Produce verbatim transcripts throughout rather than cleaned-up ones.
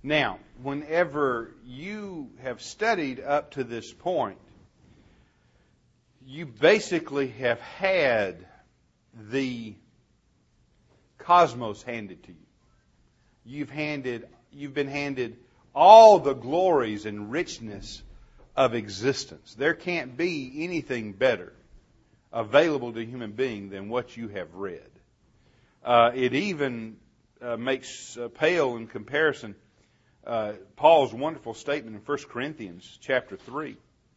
Now, whenever you have studied up to this point, you basically have had the cosmos handed to you. You've handed, you've been handed all the glories and richness of existence. There can't be anything better available to a human being than what you have read. Uh, it even uh, makes uh, pale in comparison uh, Paul's wonderful statement in First Corinthians chapter three,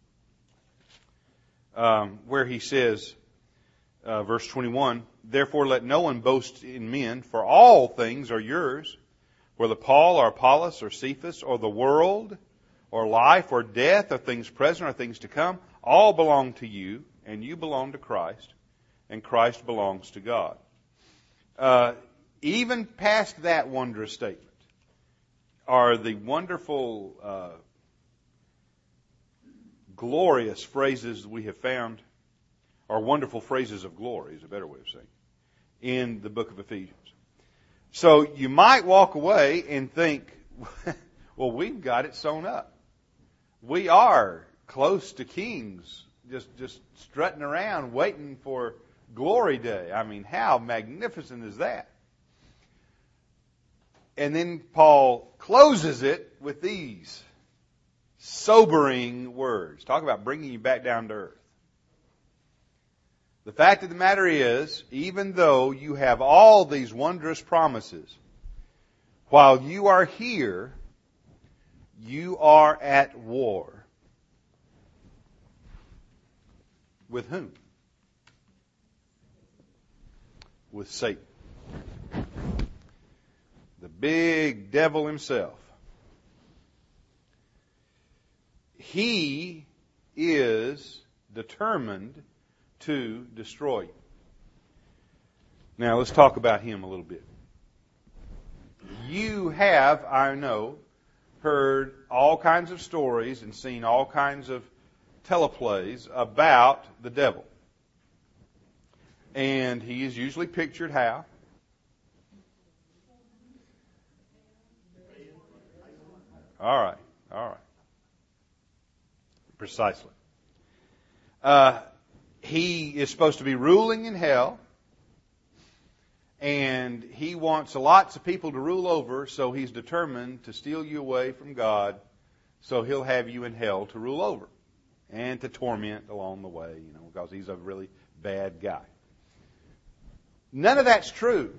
um, where he says, uh, verse twenty-one, "Therefore let no one boast in men, for all things are yours, whether Paul or Apollos or Cephas or the world or life or death or things present or things to come, all belong to you, and you belong to Christ, and Christ belongs to God." Uh, even past that wondrous statement are the wonderful, uh, glorious phrases we have found, or wonderful phrases of glory is a better way of saying, in the book of Ephesians. So you might walk away and think, well, we've got it sewn up. We are close to kings, just just strutting around waiting for glory day. I mean, how magnificent is that? And then Paul closes it with these sobering words. Talk about bringing you back down to earth. The fact of the matter is, even though you have all these wondrous promises, while you are here, you are at war. With whom? With Satan. The big devil himself. He is determined to destroy you. Now let's talk about him a little bit. You have, I know, heard all kinds of stories and seen all kinds of teleplays about the devil. And he is usually pictured how? All right, all right. Precisely. Uh, he is supposed to be ruling in hell, and he wants lots of people to rule over, so he's determined to steal you away from God, so he'll have you in hell to rule over and to torment along the way, you know, because he's a really bad guy. None of that's true.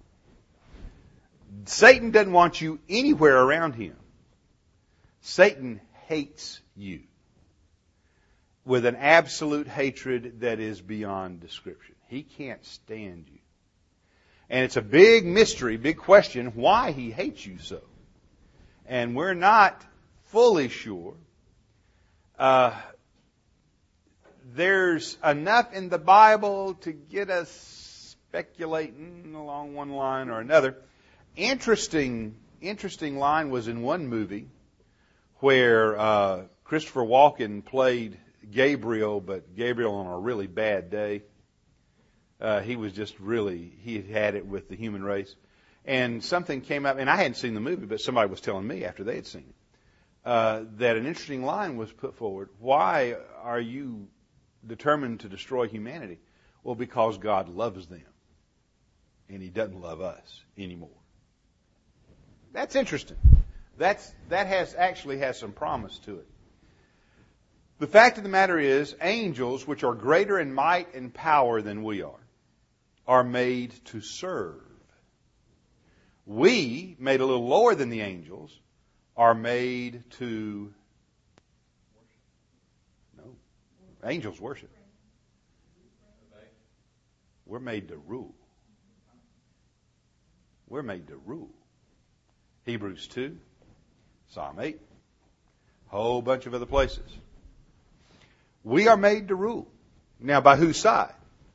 Satan doesn't want you anywhere around him. Satan hates you with an absolute hatred that is beyond description. He can't stand you. And it's a big mystery, big question, why he hates you so. And we're not fully sure. Uh, there's enough in the Bible to get us speculating along one line or another. Interesting, interesting line was in one movie where uh, Christopher Walken played Gabriel, but Gabriel on a really bad day. Uh, he was just really, he had had it with the human race. And something came up, and I hadn't seen the movie, but somebody was telling me after they had seen it, uh, that an interesting line was put forward. Why are you determined to destroy humanity? Well, because God loves them, and He doesn't love us anymore. That's interesting. That's, that has actually has some promise to it. The fact of the matter is, angels, which are greater in might and power than we are, are made to serve. We, made a little lower than the angels, are made to... No. Angels worship. We're made to rule. We're made to rule. Hebrews two, Psalm eight, whole bunch of other places. We are made to rule. Now, by whose side?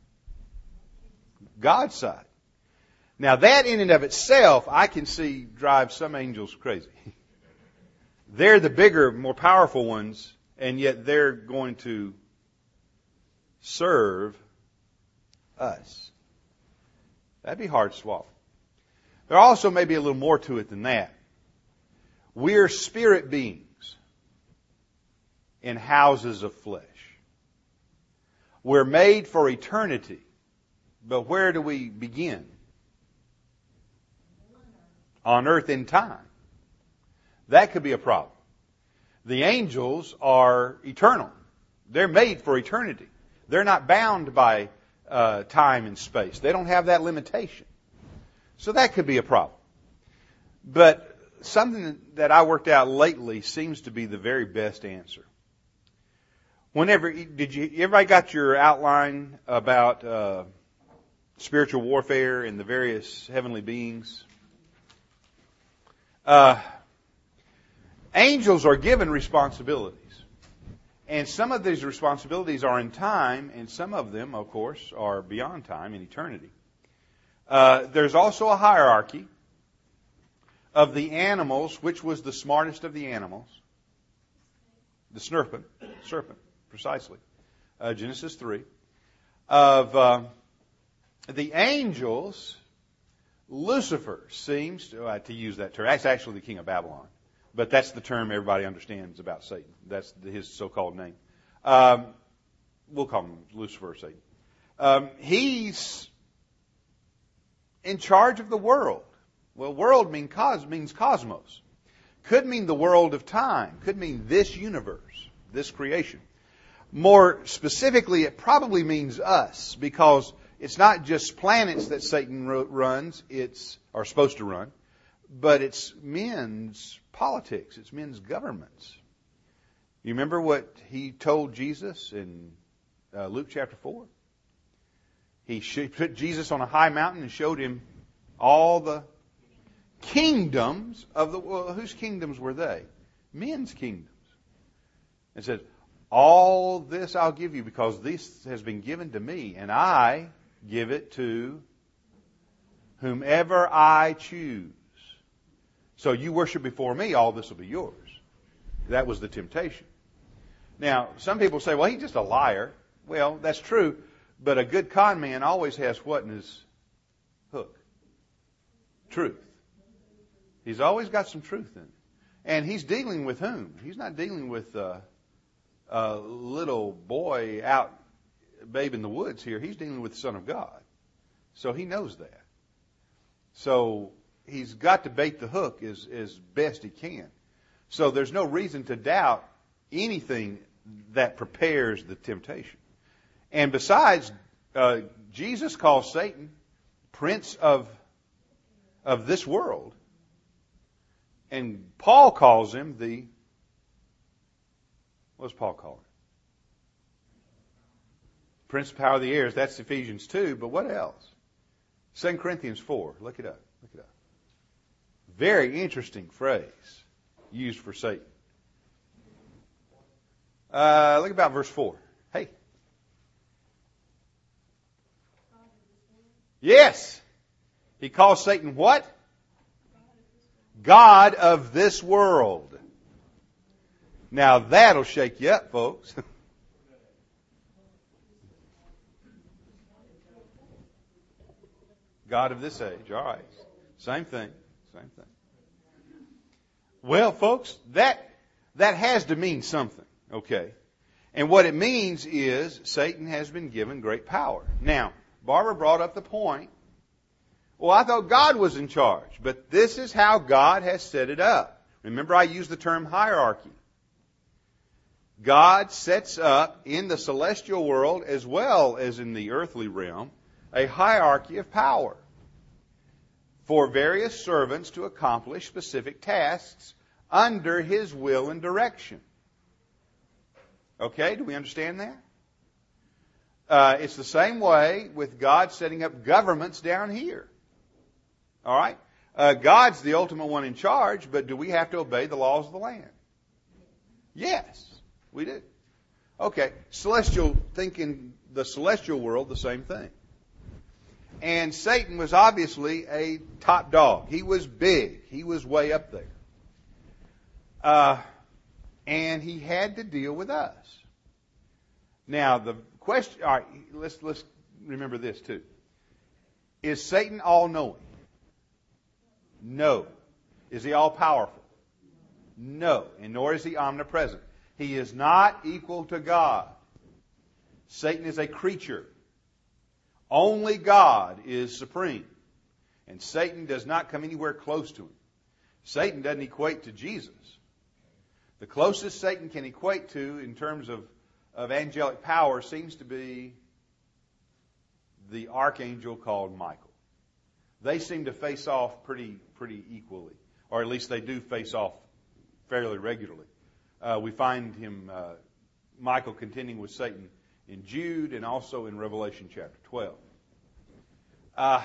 God's side. Now, that in and of itself, I can see drives some angels crazy. They're the bigger, more powerful ones, and yet they're going to serve us. That'd be hard to swallow. There also may be a little more to it than that. We're spirit beings in houses of flesh. We're made for eternity. But where do we begin? On earth in time. That could be a problem. The angels are eternal. They're made for eternity. They're not bound by uh, time and space. They don't have that limitation. So that could be a problem. But something that I worked out lately seems to be the very best answer. Whenever, did you, everybody got your outline about uh, spiritual warfare and the various heavenly beings? Uh, angels are given responsibilities. And some of these responsibilities are in time, and some of them, of course, are beyond time, in eternity. Uh, there's also a hierarchy of the animals. Which was the smartest of the animals? The serpent. Serpent, precisely. Uh, Genesis three. Of uh, the angels, Lucifer seems to, uh, to use that term. That's actually the king of Babylon. But that's the term everybody understands about Satan. That's his so-called name. Um, we'll call him Lucifer or Satan. Um, he's in charge of the world. Well, world mean cos- means cosmos. Could mean the world of time. Could mean this universe, this creation. More specifically, it probably means us, because it's not just planets that Satan ro- runs, it's, are supposed to run, but it's men's politics. It's men's governments. You remember what he told Jesus in uh, Luke chapter four? He sh- put Jesus on a high mountain and showed him all the kingdoms of the world. Well, whose kingdoms were they? Men's kingdoms. And said, all this I'll give you because this has been given to me, and I give it to whomever I choose. So you worship before me, all this will be yours. That was the temptation. Now, some people say, well, he's just a liar. Well, that's true, but a good con man always has what in his hook? Truth. He's always got some truth in it. And he's dealing with whom? He's not dealing with uh, a little boy out, babe in the woods here. He's dealing with the Son of God. So he knows that. So he's got to bait the hook as, as best he can. So there's no reason to doubt anything that prepares the temptation. And besides, uh, Jesus calls Satan prince of, of this world. And Paul calls him the, what does Paul call him? Prince of power of the airs. That's Ephesians two, but what else? Second Corinthians four. Look it up. Look it up. Very interesting phrase used for Satan. Uh, look about verse four. Hey. Yes. He calls Satan what? God of this world. Now that'll shake you up, folks. God of this age. All right. Same thing. Same thing. Well, folks, that that has to mean something. Okay. And what it means is Satan has been given great power. Now, Barbara brought up the point. Well, I thought God was in charge, but this is how God has set it up. Remember, I used the term hierarchy. God sets up in the celestial world as well as in the earthly realm a hierarchy of power for various servants to accomplish specific tasks under His will and direction. Okay, do we understand that? Uh, it's the same way with God setting up governments down here. All right? Uh, God's the ultimate one in charge, but do we have to obey the laws of the land? Yes, we do. Okay, celestial, thinking the celestial world, the same thing. And Satan was obviously a top dog. He was big. He was way up there. Uh, and he had to deal with us. Now, the question, all right, let's, let's remember this too. Is Satan all-knowing? No. Is he all-powerful? No. And nor is he omnipresent. He is not equal to God. Satan is a creature. Only God is supreme. And Satan does not come anywhere close to him. Satan doesn't equate to Jesus. The closest Satan can equate to in terms of, of angelic power seems to be the archangel called Michael. They seem to face off pretty pretty equally, or at least they do face off fairly regularly. Uh, we find him, uh, Michael, contending with Satan in Jude and also in Revelation chapter twelve. Uh,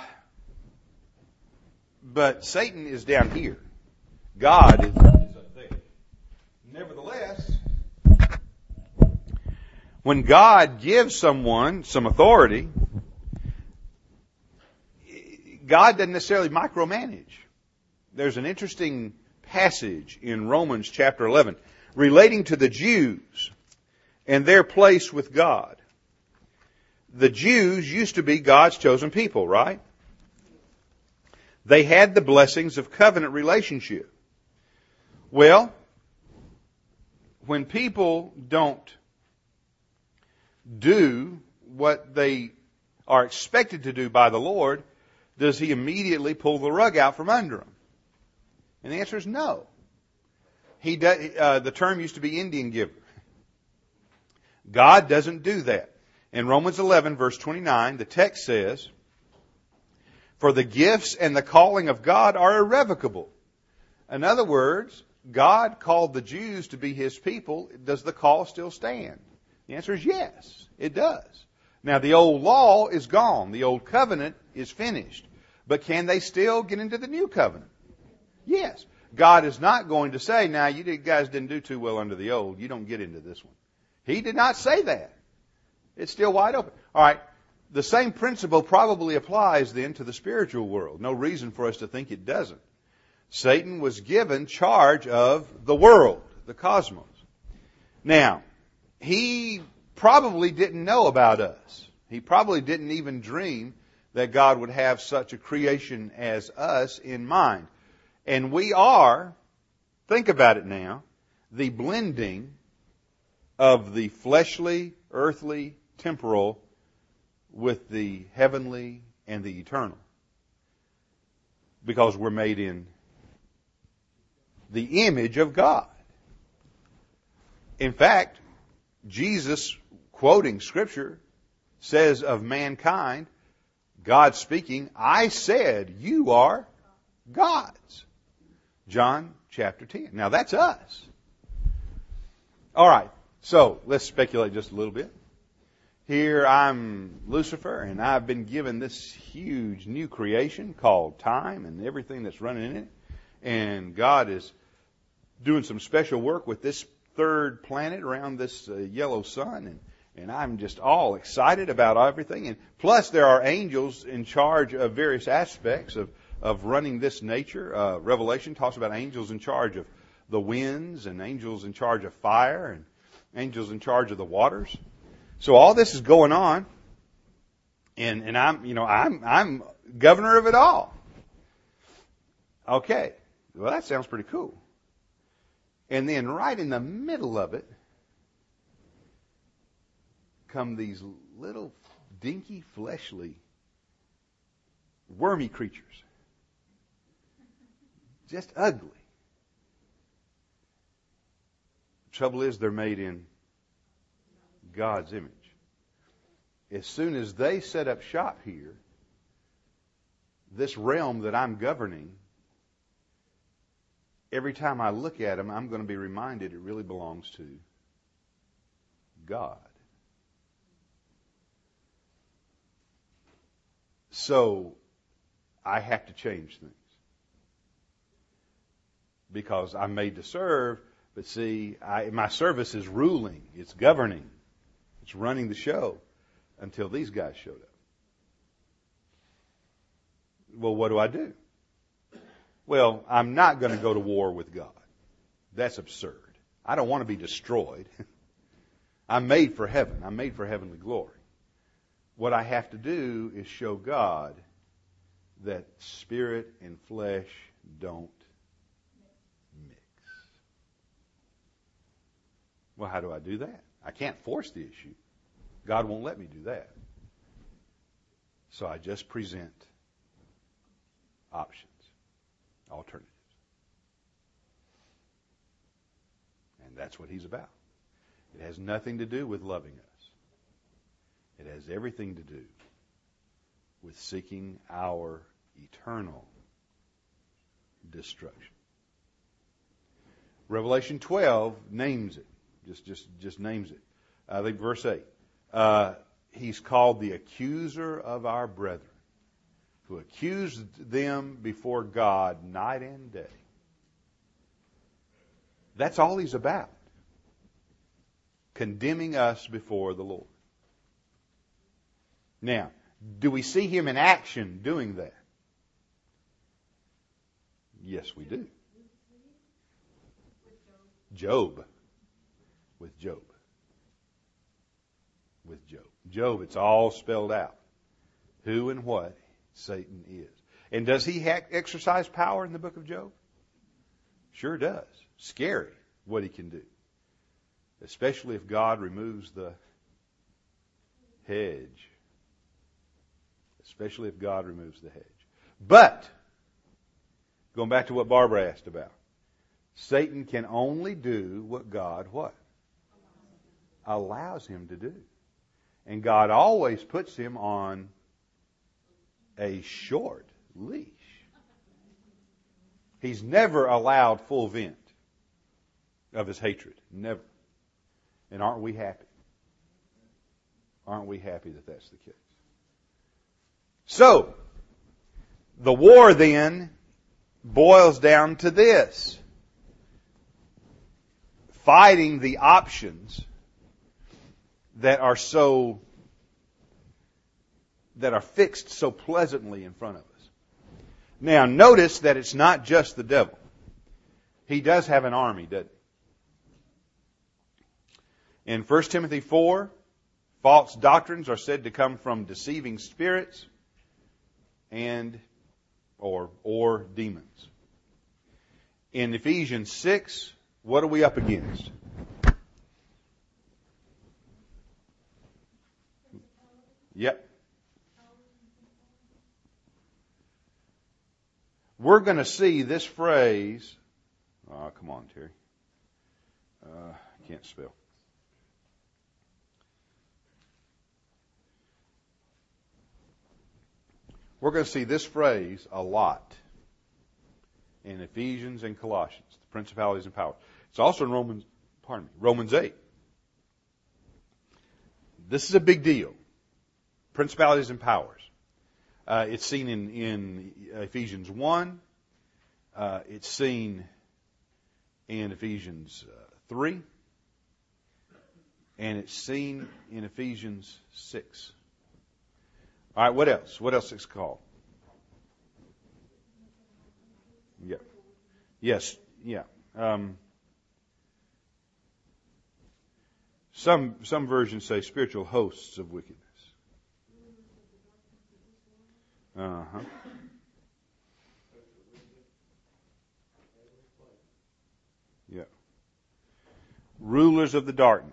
but Satan is down here. God is, is up there. Nevertheless, when God gives someone some authority, God doesn't necessarily micromanage. There's an interesting passage in Romans chapter eleven relating to the Jews and their place with God. The Jews used to be God's chosen people, right? They had the blessings of covenant relationship. Well, when people don't do what they are expected to do by the Lord, does he immediately pull the rug out from under them? And the answer is no. He does, uh, the term used to be Indian giver. God doesn't do that. In Romans eleven, verse twenty-nine, the text says, "For the gifts and the calling of God are irrevocable." In other words, God called the Jews to be his people. Does the call still stand? The answer is yes, it does. Now, the old law is gone. The old covenant is finished. But can they still get into the new covenant? Yes. God is not going to say, now, you guys didn't do too well under the old. You don't get into this one. He did not say that. It's still wide open. All right. The same principle probably applies then to the spiritual world. No reason for us to think it doesn't. Satan was given charge of the world, the cosmos. Now, he probably didn't know about us. He probably didn't even dream that God would have such a creation as us in mind. And we are, think about it now, the blending of the fleshly, earthly, temporal with the heavenly and the eternal. Because we're made in the image of God. In fact, Jesus, quoting Scripture, says of mankind, God speaking, "I said you are gods." John chapter ten. Now that's us. All right, so let's speculate just a little bit. Here I'm Lucifer, and I've been given this huge new creation called time and everything that's running in it. And God is doing some special work with this third planet around this uh, yellow sun, and And I'm just all excited about everything. And plus, there are angels in charge of various aspects of, of running this nature. Uh, Revelation talks about angels in charge of the winds, and angels in charge of fire, and angels in charge of the waters. So all this is going on, and and I'm you know I'm I'm governor of it all. Okay, well that sounds pretty cool. And then right in the middle of it come these little dinky, fleshly, wormy creatures. Just ugly. The trouble is they're made in God's image. As soon as they set up shop here, this realm that I'm governing, every time I look at them, I'm going to be reminded it really belongs to God. So I have to change things because I'm made to serve. But see, I, my service is ruling, it's governing, it's running the show until these guys showed up. Well, what do I do? Well, I'm not going to go to war with God. That's absurd. I don't want to be destroyed. I'm made for heaven. I'm made for heavenly glory. What I have to do is show God that spirit and flesh don't mix. Well, how do I do that? I can't force the issue. God won't let me do that. So I just present options, alternatives. And that's what he's about. It has nothing to do with loving us. It has everything to do with seeking our eternal destruction. Revelation twelve names it. Just, just, just names it. I think verse eight. Uh, he's called the accuser of our brethren, who accused them before God night and day. That's all he's about. Condemning us before the Lord. Now, do we see him in action doing that? Yes, we do. Job. With Job. With Job. Job, it's all spelled out. Who and what Satan is. And does he ha- exercise power in the book of Job? Sure does. Scary what he can do. Especially if God removes the hedge. Especially if God removes the hedge. But, going back to what Barbara asked about, Satan can only do what God what? Allows him to do. And God always puts him on a short leash. He's never allowed full vent of his hatred. Never. And aren't we happy? Aren't we happy that that's the case? So, the war then boils down to this. Fighting the options that are so, that are fixed so pleasantly in front of us. Now, notice that it's not just the devil. He does have an army, doesn't he? In First Timothy four, false doctrines are said to come from deceiving spirits and or or demons. In Ephesians six, what are we up against? Yep. We're going to see this phrase. Oh, come on, Terry. Uh, I can't spell. We're going to see this phrase a lot in Ephesians and Colossians, the principalities and powers. It's also in Romans, pardon me, Romans eight. This is a big deal. Principalities and powers. Uh, it's seen in, in Ephesians one. Uh, it's seen in Ephesians uh, three. And it's seen in Ephesians six. All right, what else? What else is it called? Yeah. Yes, yeah. Um, some some versions say spiritual hosts of wickedness. Uh-huh. Yeah. Rulers of the darkness.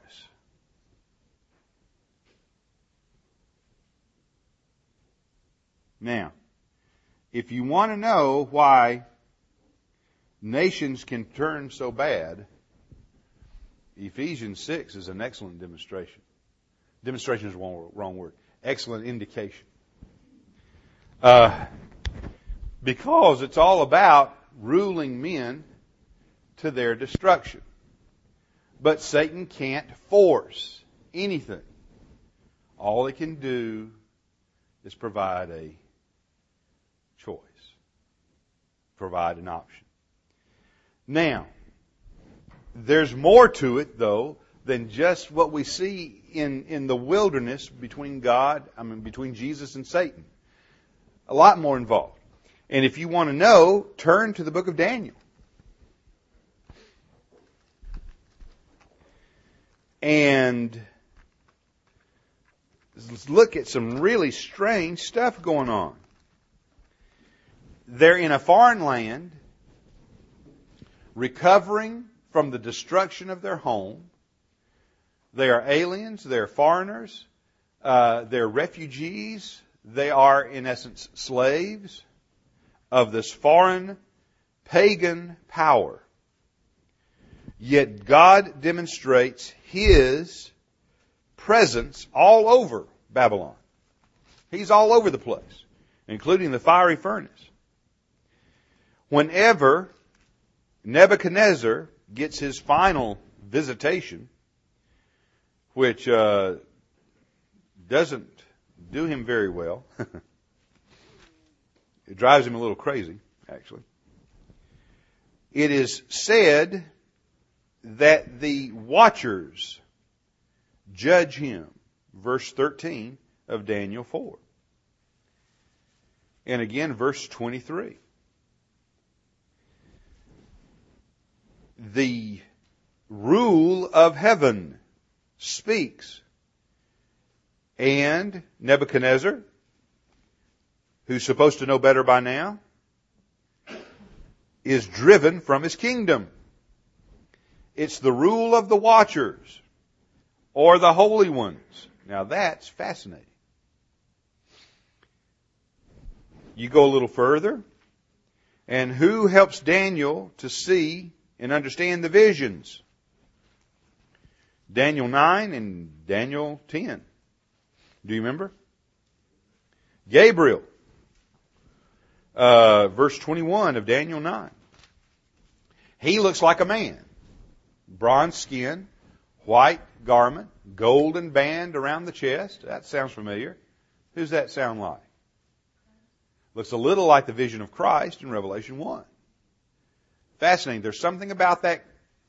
Now, if you want to know why nations can turn so bad, Ephesians six is an excellent demonstration. Demonstration is the wrong, wrong word. Excellent indication. Uh, because it's all about ruling men to their destruction. But Satan can't force anything. All he can do is provide a choice. Provide an option. Now, there's more to it, though, than just what we see in, in the wilderness between God, I mean, between Jesus and Satan. A lot more involved. And if you want to know, turn to the book of Daniel. And let's look at some really strange stuff going on. They're in a foreign land, recovering from the destruction of their home, They are aliens. They're foreigners. Uh, they're refugees. They are, in essence, slaves of this foreign, pagan power. Yet God demonstrates His presence all over Babylon. He's all over the place, including the fiery furnace. Whenever Nebuchadnezzar gets his final visitation, which uh, doesn't do him very well, it drives him a little crazy, actually. It is said that the watchers judge him. Verse thirteen of Daniel four. And again, verse twenty-three. The rule of heaven speaks. And Nebuchadnezzar, who's supposed to know better by now, is driven from his kingdom. It's the rule of the watchers, or the holy ones. Now that's fascinating. You go a little further, and who helps Daniel to see and understand the visions? Daniel nine and Daniel ten. Do you remember? Gabriel. Uh, verse twenty-one of Daniel nine. He looks like a man. Bronze skin, white garment, golden band around the chest. That sounds familiar. Who's that sound like? Looks a little like the vision of Christ in Revelation one. Fascinating. There's something about that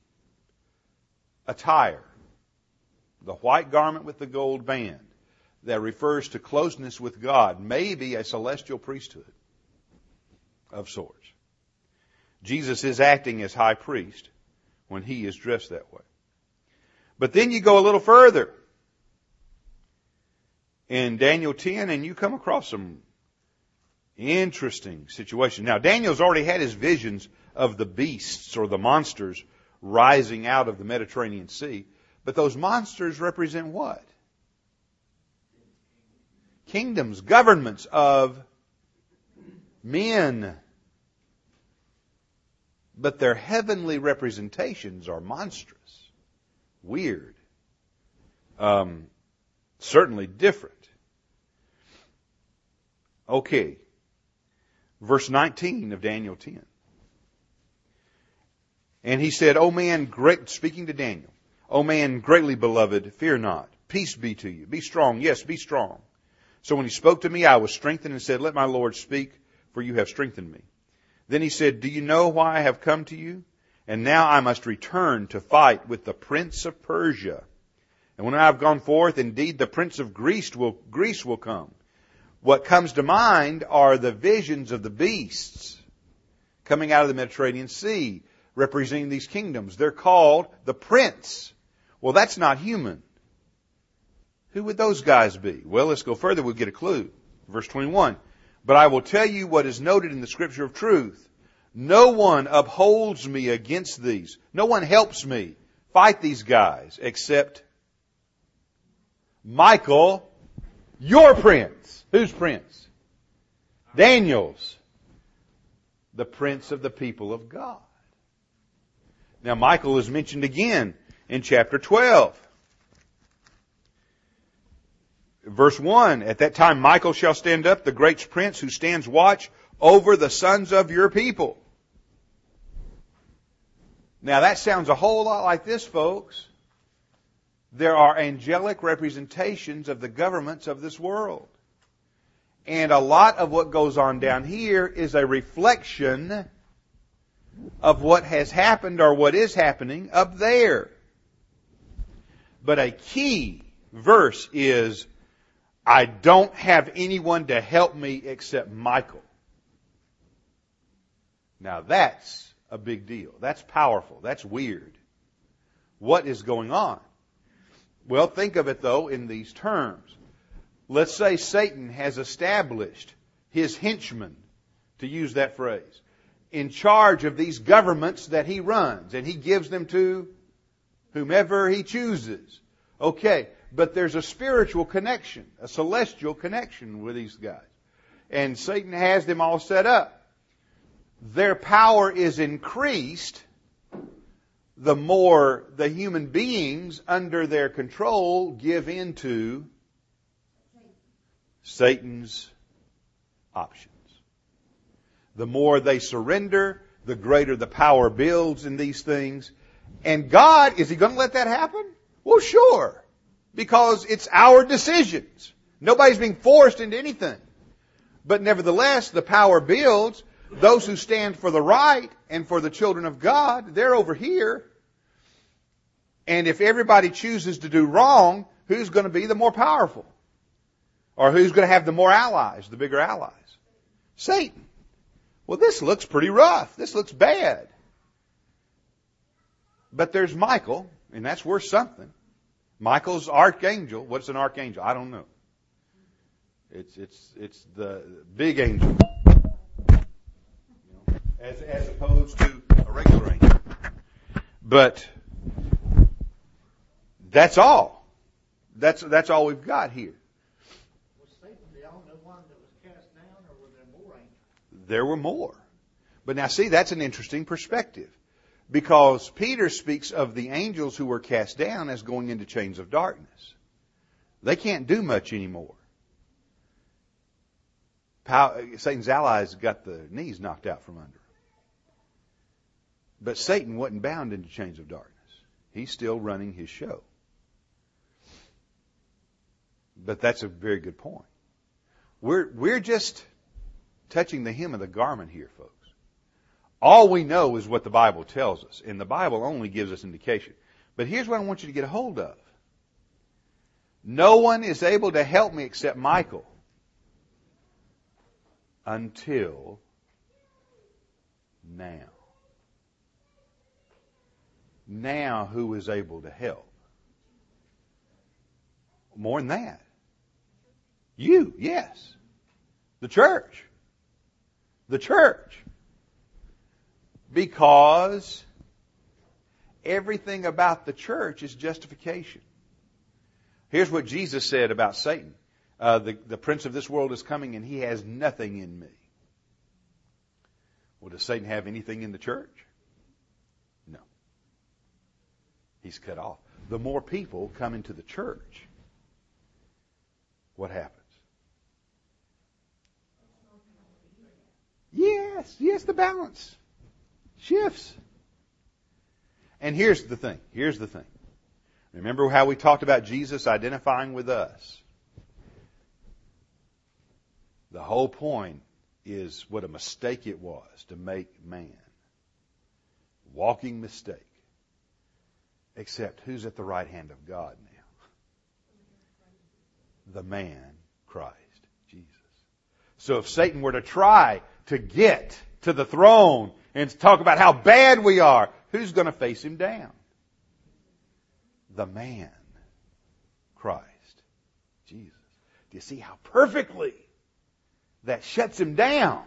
attire, the white garment with the gold band, that refers to closeness with God, maybe a celestial priesthood of sorts. Jesus is acting as high priest when he is dressed that way. But then you go a little further in Daniel ten, and you come across some interesting situations. Now, Daniel's already had his visions of the beasts or the monsters rising out of the Mediterranean Sea. But those monsters represent what? Kingdoms, governments of men. But their heavenly representations are monstrous, weird, um, certainly different. Okay, verse nineteen of Daniel ten. And he said, O man, great, speaking to Daniel, O man, greatly beloved, fear not. Peace be to you. Be strong. Yes, be strong. So when he spoke to me, I was strengthened and said, let my Lord speak, for you have strengthened me. Then he said, do you know why I have come to you? And now I must return to fight with the prince of Persia. And when I have gone forth, indeed the prince of Greece will, Greece will come. What comes to mind are the visions of the beasts coming out of the Mediterranean Sea, representing these kingdoms. They're called the prince. Well, that's not human. Who would those guys be? Well, let's go further. We'll get a clue. Verse twenty-one. But I will tell you what is noted in the Scripture of truth. No one upholds me against these. No one helps me fight these guys except Michael, your prince. Whose prince? Daniel's. The prince of the people of God. Now, Michael is mentioned again in chapter twelve. Verse one, at that time Michael shall stand up, the great prince who stands watch over the sons of your people. Now that sounds a whole lot like this, folks. There are angelic representations of the governments of this world. And a lot of what goes on down here is a reflection of what has happened or what is happening up there. But a key verse is, I don't have anyone to help me except Michael. Now that's a big deal. That's powerful. That's weird. What is going on? Well, think of it though in these terms. Let's say Satan has established his henchmen, to use that phrase, in charge of these governments that he runs, and he gives them to whomever he chooses. Okay, but there's a spiritual connection, a celestial connection with these guys. And Satan has them all set up. Their power is increased the more the human beings under their control give into Satan's options. The more they surrender, the greater the power builds in these things. And God, is He going to let that happen? Well, sure. Because it's our decisions. Nobody's being forced into anything. But nevertheless, the power builds. Those who stand for the right and for the children of God, they're over here. And if everybody chooses to do wrong, who's going to be the more powerful? Or who's going to have the more allies, the bigger allies? Satan. Well, this looks pretty rough. This looks bad. But there's Michael, and that's worth something. Michael's archangel. What's an archangel? I don't know. It's it's it's the big angel, you know, as as opposed to a regular angel. But that's all. That's that's all we've got here. Was Satan the only one that was cast down, or were there more angels? There were more. But now see, that's an interesting perspective. Because Peter speaks of the angels who were cast down as going into chains of darkness. They can't do much anymore. Satan's allies got the knees knocked out from under them. But Satan wasn't bound into chains of darkness. He's still running his show. But that's a very good point. We're, we're just touching the hem of the garment here, folks. All we know is what the Bible tells us, and the Bible only gives us indication. But here's what I want you to get a hold of. No one is able to help me except Michael until now. Now, who is able to help? More than that. You, yes. The church. The church. Because everything about the church is justification. Here's what Jesus said about Satan. Uh, the, the prince of this world is coming and he has nothing in me. Well, does Satan have anything in the church? No. He's cut off. The more people come into the church, what happens? Yes, yes, the balance shifts. And here's the thing. Here's the thing. Remember how we talked about Jesus identifying with us? The whole point is what a mistake it was to make man. Walking mistake. Except who's at the right hand of God now? The man, Christ Jesus. So if Satan were to try to get to the throne and talk about how bad we are, who's going to face him down? The man, Christ Jesus. Do you see how perfectly that shuts him down?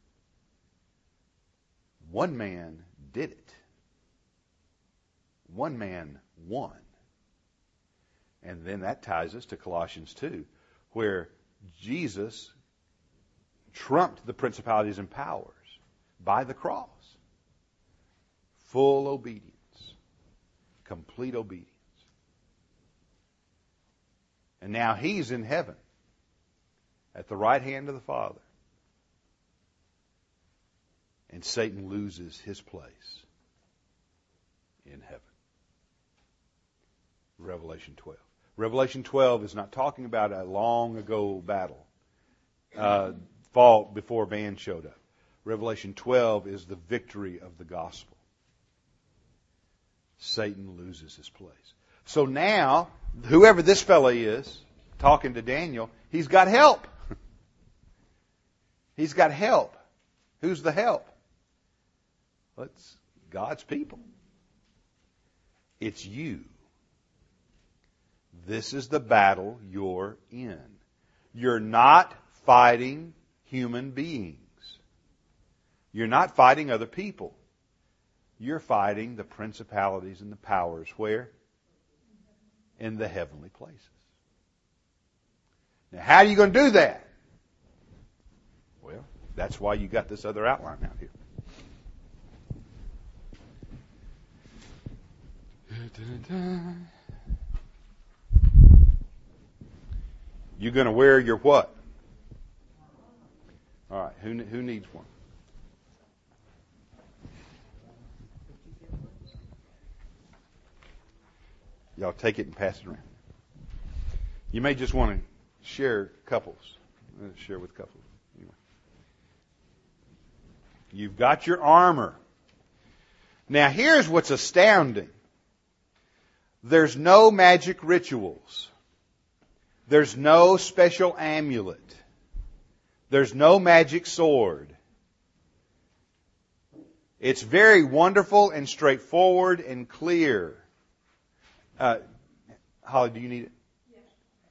One man did it. One man won. And then that ties us to Colossians two, where Jesus trumped the principalities and powers by the cross. Full obedience. Complete obedience. And now he's in heaven at the right hand of the Father. And Satan loses his place in heaven. Revelation twelve. Revelation twelve is not talking about a long ago battle, uh, fought before man showed up. Revelation twelve is the victory of the gospel. Satan loses his place. So now, whoever this fellow is, talking to Daniel, he's got help. He's got help. Who's the help? Well, it's God's people. It's you. This is the battle you're in. You're not fighting human beings. You're not fighting other people. You're fighting the principalities and the powers. Where? in the heavenly places. Now, how are you going to do that? Well, that's why you got this other outline out here. You're going to wear your what? All right, who who needs one? Y'all take it and pass it around. You may just want to share couples. Uh, share with couples. Anyway. You've got your armor. Now here's what's astounding. There's no magic rituals. There's no special amulet. There's no magic sword. It's very wonderful and straightforward and clear. Uh, Holly, do you need it? Yes.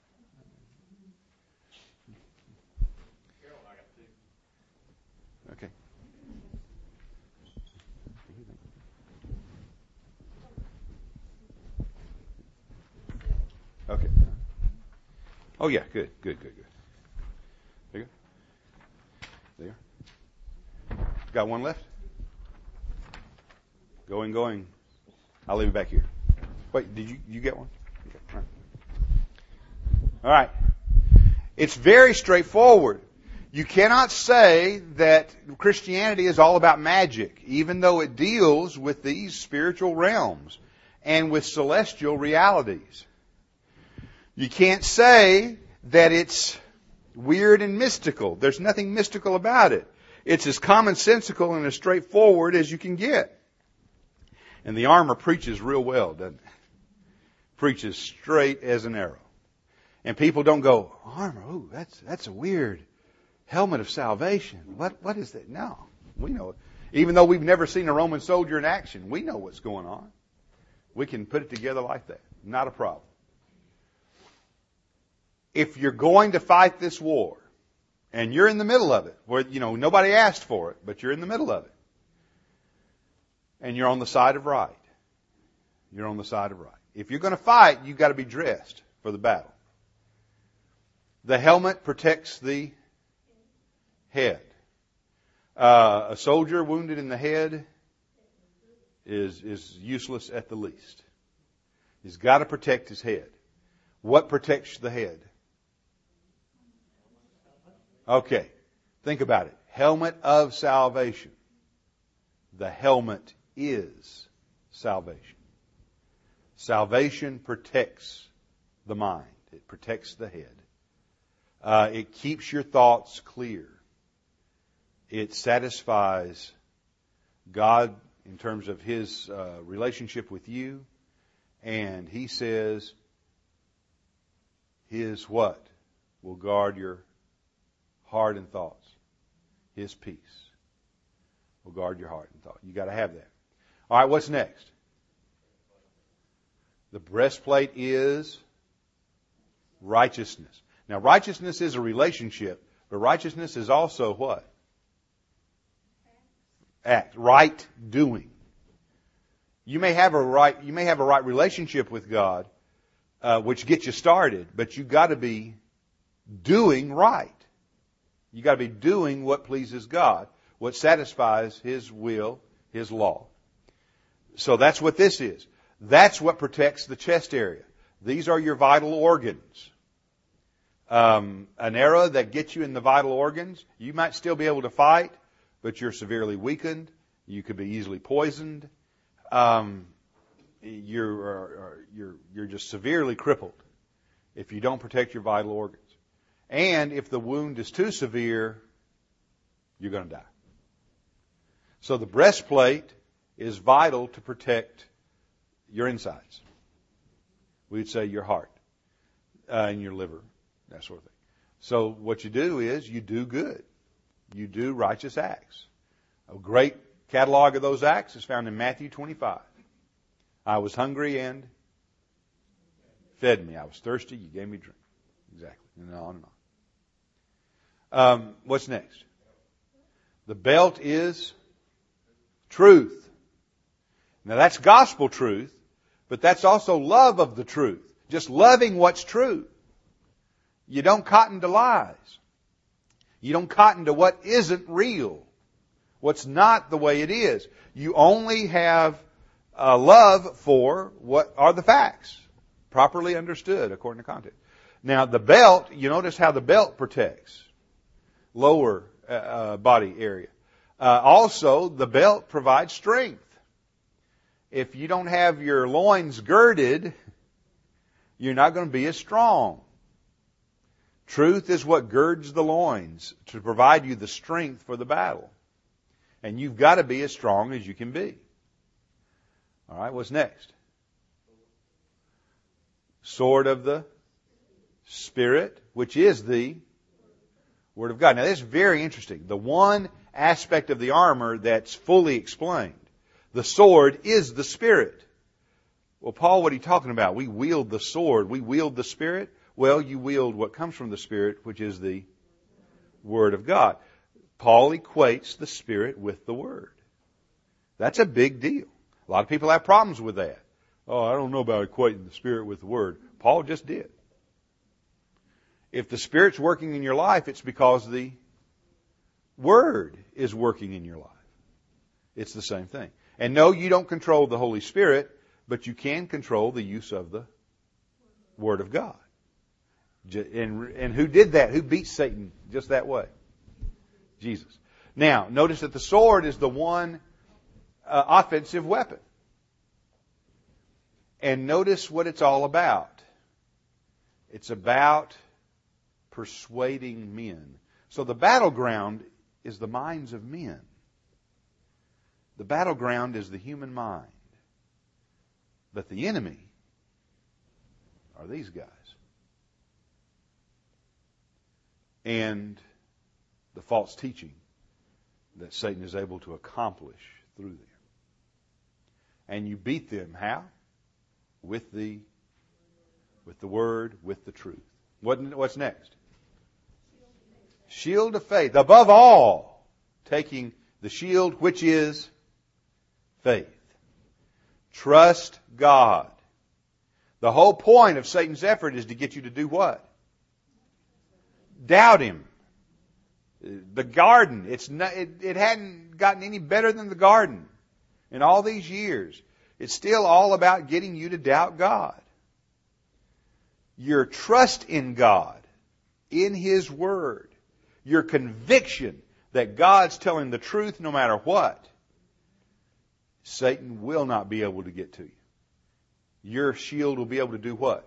Okay. Okay. Oh yeah, good, good, good, good. There you go. There. Got one left? Going, going. I'll leave it back here. Wait, did you you get one? Okay. All right. All right. It's very straightforward. You cannot say that Christianity is all about magic, even though it deals with these spiritual realms and with celestial realities. You can't say that it's weird and mystical. There's nothing mystical about it. It's as commonsensical and as straightforward as you can get. And the armor preaches real well, doesn't it? Preaches straight as an arrow. And people don't go, armor, ooh, that's that's a weird helmet of salvation. What what is that? No, we know it. Even though we've never seen a Roman soldier in action, we know what's going on. We can put it together like that. Not a problem. If you're going to fight this war, and you're in the middle of it, where, you know, nobody asked for it, but you're in the middle of it, and you're on the side of right, you're on the side of right. If you're going to fight, you've got to be dressed for the battle. The helmet protects the head. Uh, a soldier wounded in the head is, is useless at the least. He's got to protect his head. What protects the head? Okay, think about it. Helmet of salvation. The helmet is salvation. Salvation protects the mind. It protects the head. Uh, it keeps your thoughts clear. It satisfies God in terms of His uh, relationship with you. And He says His what? Will guard your heart and thoughts. His peace will guard your heart and thought. You got to have that. All right, what's next? The breastplate is righteousness. Now, righteousness is a relationship, but righteousness is also what? Act. Right doing. You may have a right, you may have a right relationship with God, uh, which gets you started, but you got to be doing right. You got to be doing what pleases God, what satisfies His will, His law. So that's what this is. That's what protects the chest area. These are your vital organs. Um, an arrow that gets you in the vital organs, you might still be able to fight, but you're severely weakened. You could be easily poisoned. Um, you're, you're, you're just severely crippled if you don't protect your vital organs. And if the wound is too severe, you're going to die. So the breastplate is vital to protect your insides. We'd say your heart uh, and your liver, that sort of thing. So what you do is you do good. You do righteous acts. A great catalog of those acts is found in Matthew twenty-five. I was hungry and fed me. I was thirsty, you gave me drink. Exactly. And on and on. Um, what's next? The belt is truth. Now that's gospel truth, but that's also love of the truth. Just loving what's true. You don't cotton to lies. You don't cotton to what isn't real, what's not the way it is. You only have a love for what are the facts, properly understood according to context. Now, the belt, you notice how the belt protects lower uh, uh, body area. Uh, also, the belt provides strength. If you don't have your loins girded, you're not going to be as strong. Truth is what girds the loins to provide you the strength for the battle. And you've got to be as strong as you can be. All right, what's next? Sword of the Spirit, which is the Word of God. Now, this is very interesting. The one aspect of the armor that's fully explained. The sword is the Spirit. Well, Paul, what are you talking about? We wield the sword. We wield the Spirit. Well, you wield what comes from the Spirit, which is the Word of God. Paul equates the Spirit with the Word. That's a big deal. A lot of people have problems with that. Oh, I don't know about equating the Spirit with the Word. Paul just did. If the Spirit's working in your life, it's because the Word is working in your life. It's the same thing. And no, you don't control the Holy Spirit, but you can control the use of the Word of God. And, and who did that? Who beat Satan just that way? Jesus. Now, notice that the sword is the one uh, offensive weapon. And notice what it's all about. It's about persuading men. So the battleground is the minds of men. The battleground is the human mind. But the enemy are these guys. And the false teaching that Satan is able to accomplish through them. And you beat them how? With the with the Word, with the truth. What, what's next? Shield of faith. Above all, taking the shield, which is faith. Trust God. The whole point of Satan's effort is to get you to do what? Doubt Him. The garden, it's not, it, it hadn't gotten any better than the garden in all these years. It's still all about getting you to doubt God. Your trust in God, in His Word, your conviction that God's telling the truth no matter what, Satan will not be able to get to you. Your shield will be able to do what?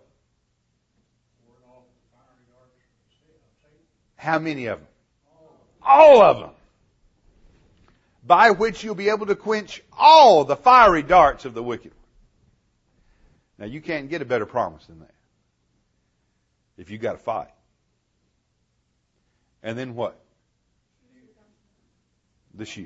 How many of them? All of them. By which you'll be able to quench all the fiery darts of the wicked one. Now, you can't get a better promise than that. If you've got to fight. And then what? The shoes.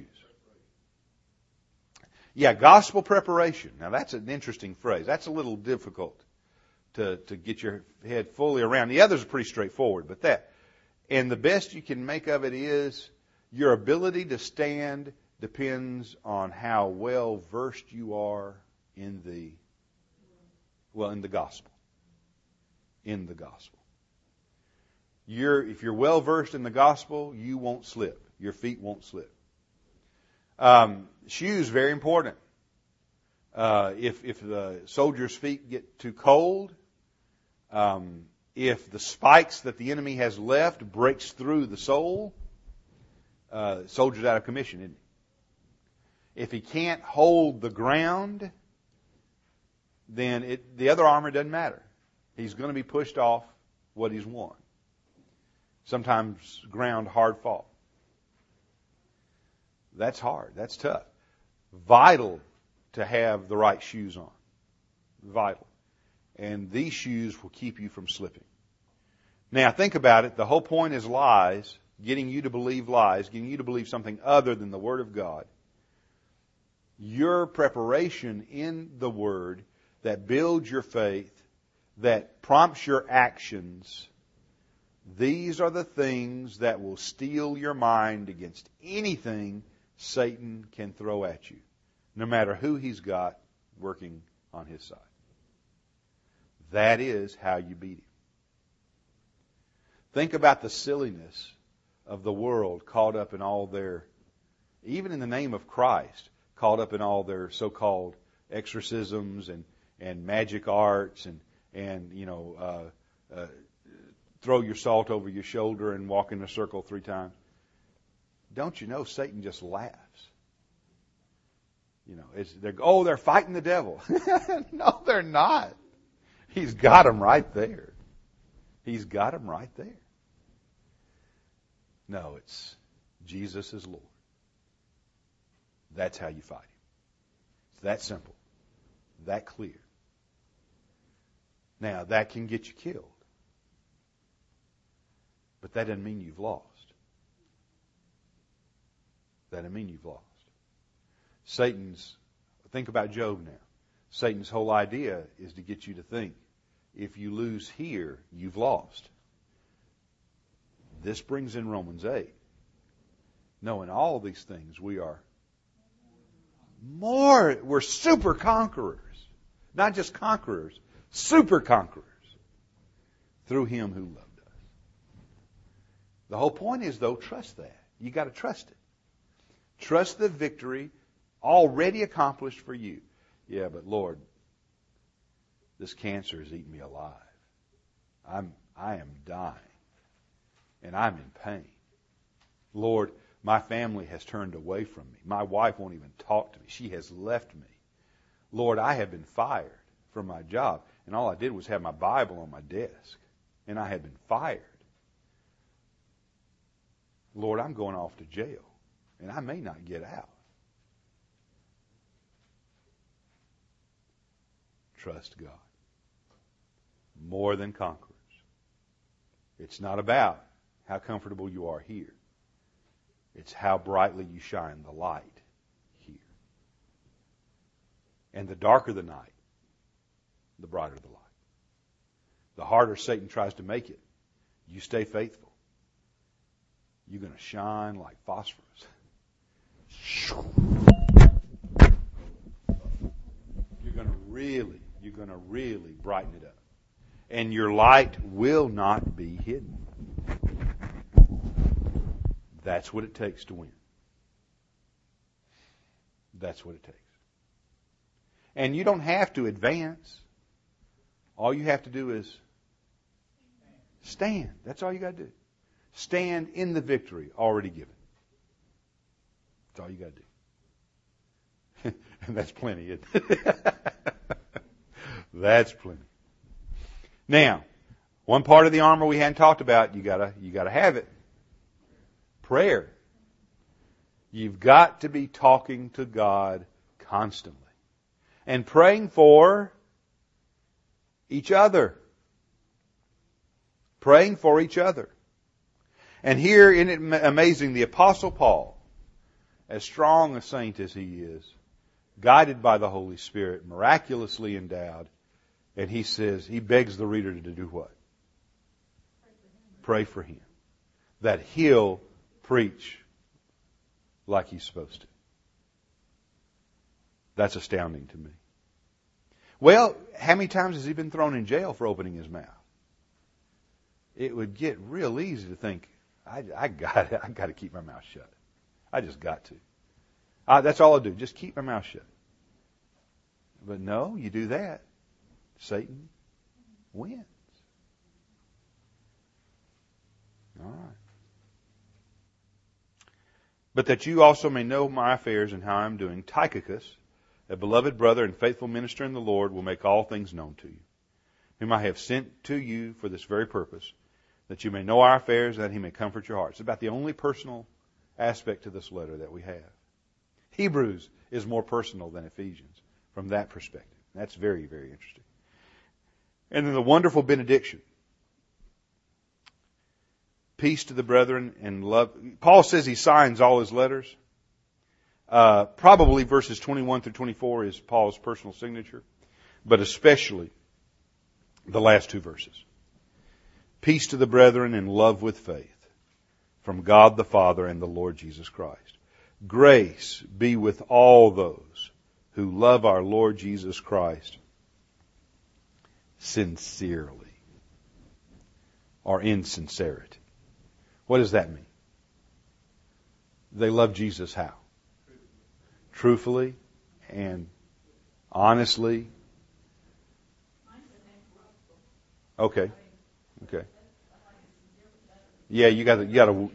Yeah, gospel preparation. Now, that's an interesting phrase. That's a little difficult to, to get your head fully around. The others are pretty straightforward, but that. And the best you can make of it is your ability to stand depends on how well versed you are in the, well, in the gospel. In the gospel. You're, if you're well versed in the gospel, you won't slip. Your feet won't slip. Um, shoes, very important. Uh, if, if the soldier's feet get too cold, um, if the spikes that the enemy has left breaks through the sole, uh, the soldier's out of commission, isn't he? If he can't hold the ground, then it, the other armor doesn't matter. He's going to be pushed off what he's won. Sometimes ground hard fought. That's hard. That's tough. Vital to have the right shoes on. Vital. And these shoes will keep you from slipping. Now, think about it. The whole point is lies, getting you to believe lies, getting you to believe something other than the Word of God. Your preparation in the Word that builds your faith, that prompts your actions, these are the things that will steel your mind against anything Satan can throw at you, no matter who he's got working on his side. That is how you beat him. Think about the silliness of the world caught up in all their, even in the name of Christ, caught up in all their so-called exorcisms and, and magic arts and, and you know, uh, uh, throw your salt over your shoulder and walk in a circle three times. Don't you know Satan just laughs? You know, it's, they're, oh, they're fighting the devil. No, they're not. He's got them right there. He's got them right there. No, it's Jesus is Lord. That's how you fight him. It's that simple. That clear. Now, that can get you killed. But that doesn't mean you've lost. That doesn't mean you've lost. Satan's, think about Job now. Satan's whole idea is to get you to think, if you lose here, you've lost. This brings in Romans eight. No, in all these things we are more, we're super conquerors. Not just conquerors, super conquerors. Through him who loved us. The whole point is, though, trust that. You got to trust it. Trust the victory already accomplished for you. Yeah, but Lord, this cancer has eaten me alive. I'm, I am dying. And I'm in pain. Lord, my family has turned away from me. My wife won't even talk to me. She has left me. Lord, I have been fired from my job. And all I did was have my Bible on my desk. And I have been fired. Lord, I'm going off to jail. And I may not get out. Trust God. More than conquerors. It's not about how comfortable you are here. It's how brightly you shine the light here. And the darker the night, the brighter the light. The harder Satan tries to make it, you stay faithful. You're going to shine like phosphorus. You're going to really, you're going to really brighten it up. And your light will not be hidden. That's what it takes to win. That's what it takes. And you don't have to advance. All you have to do is stand. That's all you got to do. Stand in the victory already given. That's all you got to do. And that's plenty, isn't it? That's plenty. Now, one part of the armor we hadn't talked about, you gotta, you gotta have it. Prayer. You've got to be talking to God constantly. And praying for each other. Praying for each other. And here, isn't it amazing, the Apostle Paul, as strong a saint as he is, guided by the Holy Spirit, miraculously endowed, and he says, he begs the reader to do what? Pray for him. That he'll preach like he's supposed to. That's astounding to me. Well, how many times has he been thrown in jail for opening his mouth? It would get real easy to think, I, I got I got to keep my mouth shut. I just got to. Uh, that's all I do. Just keep my mouth shut. But no, you do that, Satan wins. All right. But that you also may know my affairs and how I am doing, Tychicus, a beloved brother and faithful minister in the Lord, will make all things known to you, whom I have sent to you for this very purpose, that you may know our affairs and that he may comfort your hearts. It's about the only personal aspect to this letter that we have. Hebrews is more personal than Ephesians from that perspective. That's very, very interesting. And then the wonderful benediction. Peace to the brethren and love. Paul says he signs all his letters. Uh, probably verses twenty-one through twenty-four is Paul's personal signature, but especially the last two verses. Peace to the brethren and love with faith from God the Father and the Lord Jesus Christ. Grace be with all those who love our Lord Jesus Christ sincerely or in sincerity. What does that mean? They love Jesus how? Truthfully and honestly. Okay. Okay. Yeah, you got to, you got to.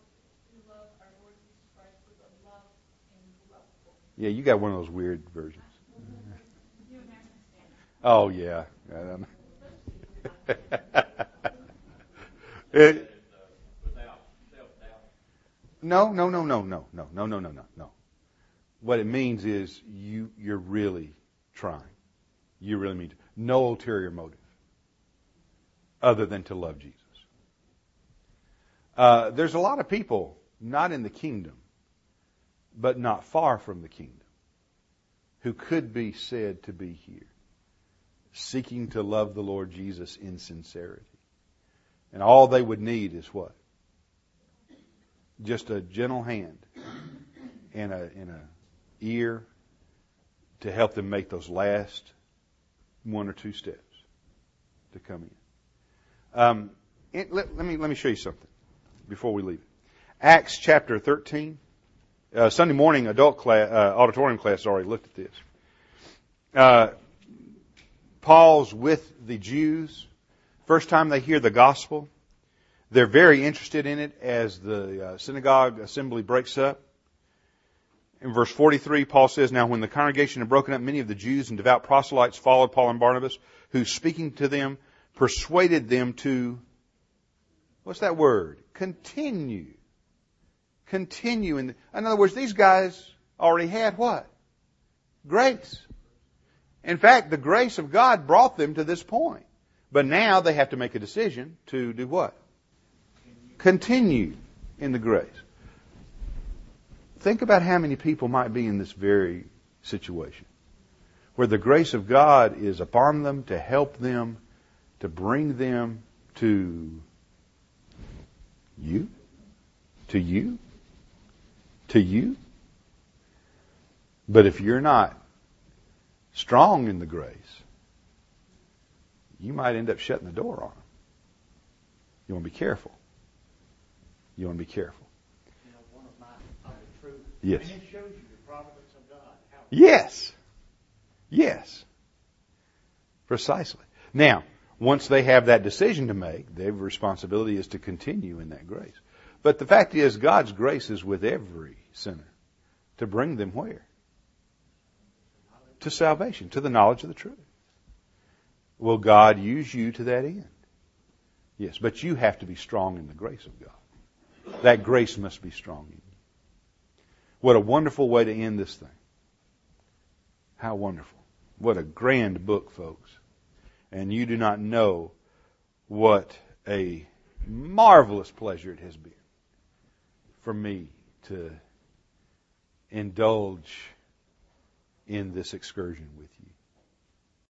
Yeah, you got one of those weird versions. Oh yeah. it, no, no, no, no, no, no, no, no, no, no, no. What it means is you you're really trying. You really mean to. No ulterior motive other than to love Jesus. Uh, there's a lot of people not in the kingdom, but not far from the kingdom, who could be said to be here, seeking to love the Lord Jesus in sincerity. And all they would need is what? Just a gentle hand and a, and a ear to help them make those last one or two steps to come in. Um, it, let, let me let me show you something before we leave. Acts chapter thirteen. Uh, Sunday morning adult class, uh, auditorium class already looked at this. Uh, Paul's with the Jews. First time they hear the gospel, they're very interested in it as the uh, synagogue assembly breaks up. In verse forty-three, Paul says, "Now when the congregation had broken up, many of the Jews and devout proselytes followed Paul and Barnabas, who, speaking to them, persuaded them to," what's that word? Continue. Continue. In, the, in other words, these guys already had what? Grace. In fact, the grace of God brought them to this point. But now they have to make a decision to do what? Continue in the grace. Think about how many people might be in this very situation, where the grace of God is upon them to help them, to bring them to you, to you, to you. But if you're not strong in the grace, you might end up shutting the door on them. You want to be careful. You want to be careful. You know, one of my other truths. Yes. And it shows you the providence of God. How Yes. Yes. Precisely. Now, once they have that decision to make, their responsibility is to continue in that grace. But the fact is, God's grace is with every sinner to bring them where? To salvation, to the knowledge of the truth. Will God use you to that end? Yes, but you have to be strong in the grace of God. That grace must be strong in you. What a wonderful way to end this thing. How wonderful. What a grand book, folks. And you do not know what a marvelous pleasure it has been for me to indulge in this excursion with you.